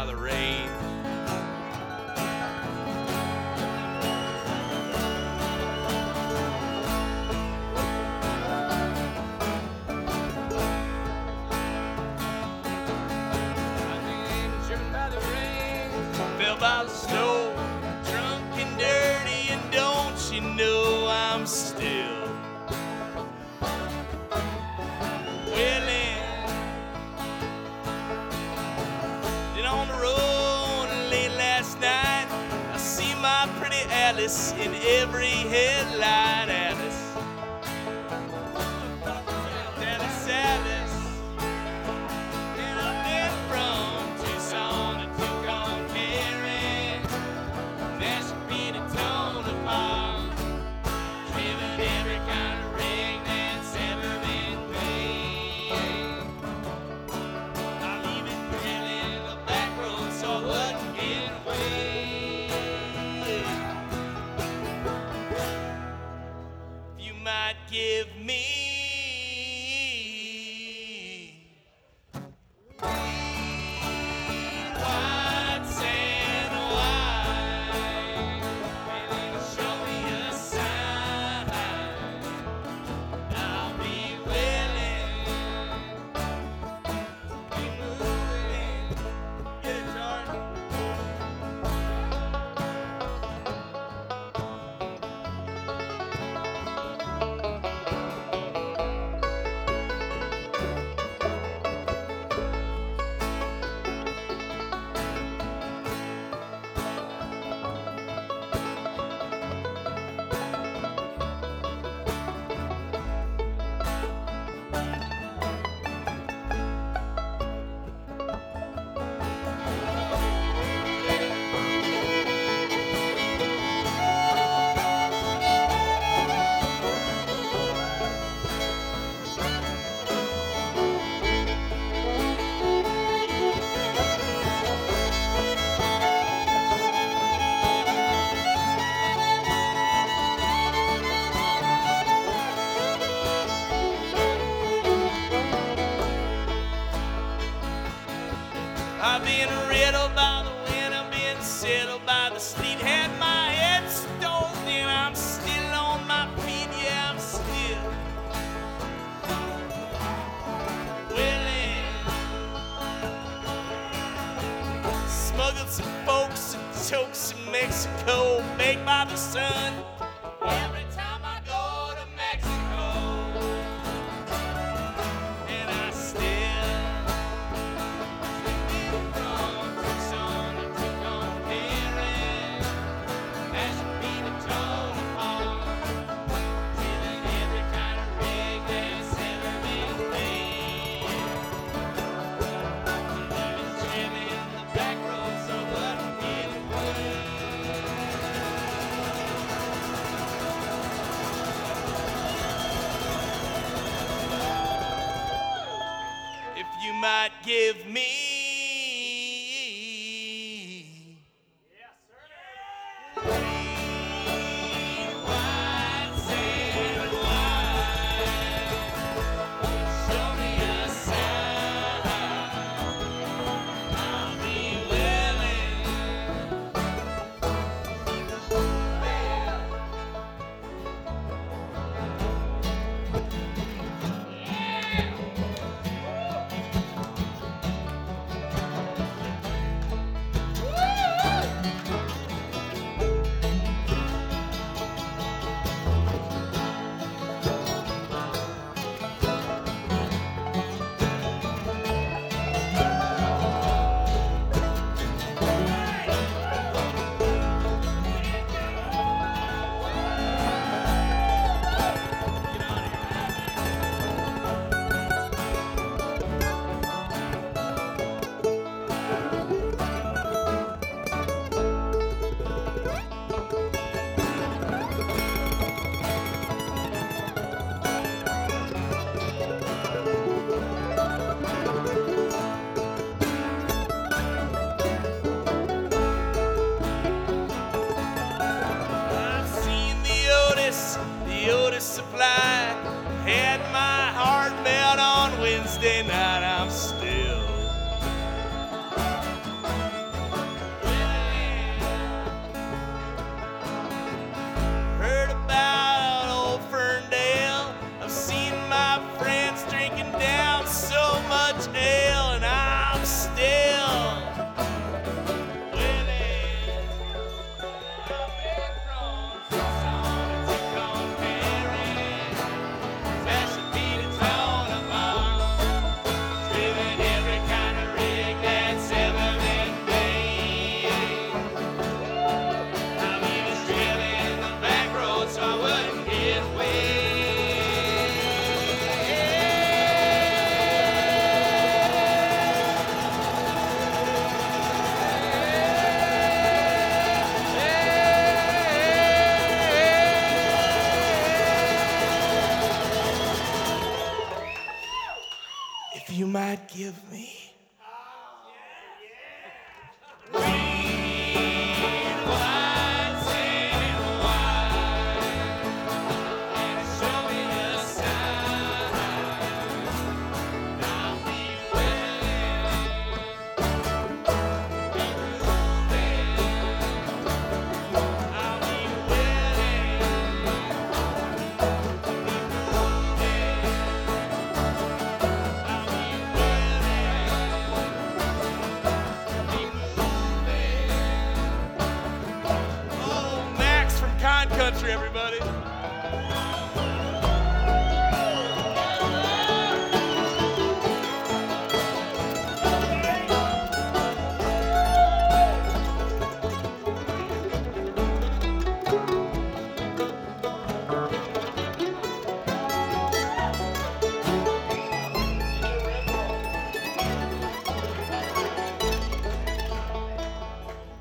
by the rain. Fell by the snow, drunk and dirty, and don't you know I'm still willing. Then on the road late last night, I see my pretty Alice in every headline. Alice, Alice, Alice. And I've been from Tucson to Tucumcari, Nashville to Tonopah, driven every kind of rig that's ever been made. I'm even drilling the back road so I wouldn't get away. You might give me white sand wine, and then show me a sign. I'll be willing to be moving. Get it, Jordan. I've been riddled by the wind, I've been settled by the sleet, had my head stoned, and I'm still on my feet, yeah, I'm still willing. Smuggled some folks and chokes in Mexico, baked by the sun. Every time I go to Mexico, and I still from Tucson to Tucumcari, Nashville to Tonopah, drilling every kind of rig that's ever been made. Even drilling the back road so I wouldn't get away. If you might give me white sand wine, show me a sign. I'll be willing. give me. Country, everybody.